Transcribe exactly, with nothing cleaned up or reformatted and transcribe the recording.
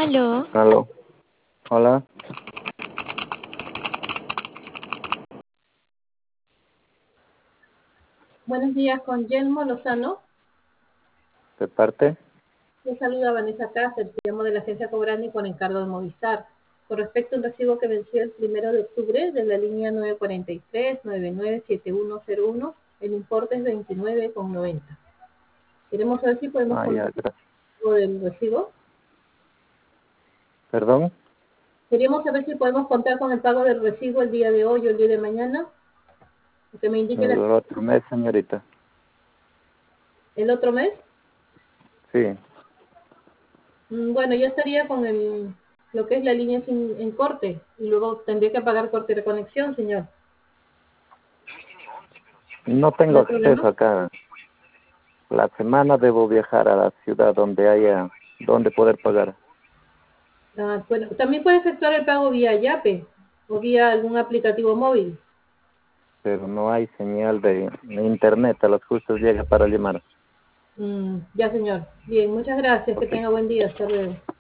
Aló. Aló. Hola. Buenos días, con Yelmo Lozano. ¿De parte? Le saluda Vanessa Cáceres, llamo de la agencia Cobrani con encargo de Movistar. Con respecto a un recibo que venció el primero de octubre de la línea nueve cuatro tres, nueve nueve siete uno cero uno, el importe es veintinueve con noventa. Queremos saber si podemos Ah, ya, contar gracias. con el recibo. ¿Perdón? Queríamos saber si podemos contar con el pago del recibo el día de hoy o el día de mañana. Que me indique El la- otro mes, señorita. el otro mes. Sí. Mm, Bueno, ya estaría con el, lo que es la línea sin, en corte y luego tendría que pagar corte de conexión, señor. No ¿No tengo hay problema? acceso acá. La semana debo viajar a la ciudad donde haya, donde poder pagar. Ah, bueno, también puede efectuar el pago vía Yape o vía algún aplicativo móvil. Pero no hay señal de, de internet. A los justos llega para llamar. Mm, ya, señor. Bien, muchas gracias. Que Ok. tenga buen día. Hasta luego.